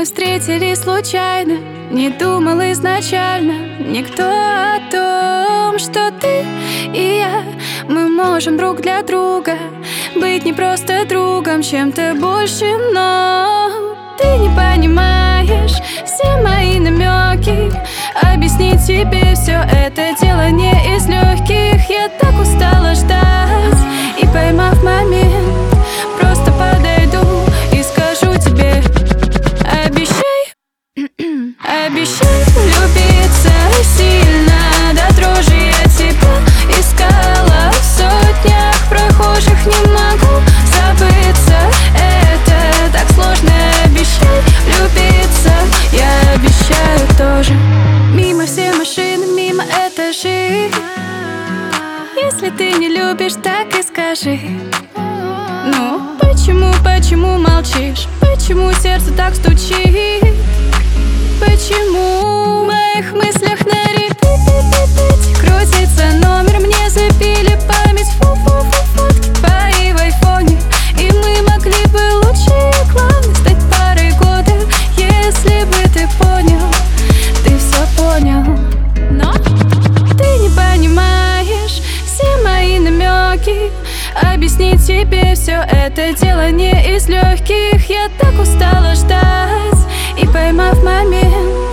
Мы встретились случайно, не думал изначально никто о том, что ты и я, мы можем друг для друга быть не просто другом, чем-то больше, но ты не понимаешь все мои намеки. Объяснить тебе все это дело не из легких. Я так устала ждать, и поймав момент, просто подойду и скажу тебе: обещай, обещай влюбиться сильно до дрожи. Я тебя искала в сотнях прохожих, не могу забыться. Это так сложно. Обещай влюбиться, я обещаю тоже. Мимо все машины, мимо этажей. Если ты не любишь, так и скажи. Ну, почему молчишь? Почему сердце так стучит? Почему в моих мыслях на репит крутится номер? Мне забили память, фотки твои в айфоне. И мы могли бы лучше и главное стать парой года. Если бы ты понял, ты все понял. Но ты не понимаешь все мои намеки. Объяснить тебе все это дело не из легких. Я так устала ждать, и поймав момент,